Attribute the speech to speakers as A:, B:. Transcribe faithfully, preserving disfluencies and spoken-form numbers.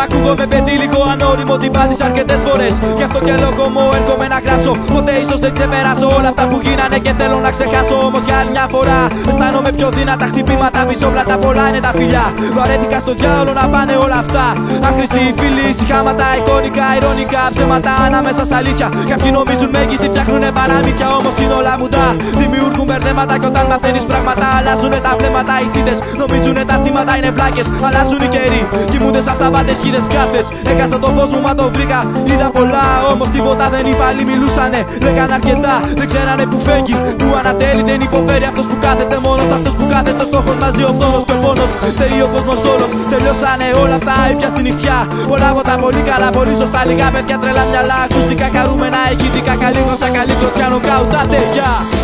A: ακούγομαι πετύλικο ανώριμο, την πάθησα αρκετές φορές. Γι' αυτό και λόγο μου έρχομαι να γράψω. Ποτέ ίσως δεν ξεπεράσω όλα αυτά που γίνανε και θέλω να ξεχάσω. Όμως για άλλη μια φορά αισθάνομαι πιο δυνατά χτυπήματα, πισόπλατα πολλά είναι τα φιλιά. Βαρέθηκα στο διάολο να πάνε όλα αυτά. Άχρηστοι φίλοι, συχάματα, εικόνικα, ειρωνικά ψέματα ανάμεσα στα αλήθεια. Κάποιοι νομίζουν μέγιστοι, φτιάχνουνε παραμύθια. Όμως είναι όλα μουντά. Δημιουργούν μπερδέματα και όταν μαθαίνεις πράγματα αλλάζουνε τα βλέμματα. Οι θύτες νομίζουνε τα θύματα είναι βλάκες. Αλλάζουν οι καιροί, κοιμούνται σε αυταπάτες χίδες κάρτες. Έκασα το φως μου, μα το βρήκα. Είδα πολλά, όμως τίποτα δεν είπα. Άλλοι μιλούσανε, λέγανε αρκετά. Δεν ξέρανε που φέγγει, που ανατέλει. Δεν υποφέρει αυτός που κάθεται μόνος. Αυτός που κάθεται στόχος μαζί ο φθόνος και ο πόνος. Θέλει ο κόσμος όλος, τελειώσανε όλα αυτά. Ήπια στην νυχτιά. Πολλά από τα πολύ καλά, πολύ σωστά. Λίγα παιδιά τρελά μυαλά. Ακουστικά χαρούμενα, ηχητικά καλή γνωστά. Καλή κλωτσιά, νοκάου, τα τέτοια.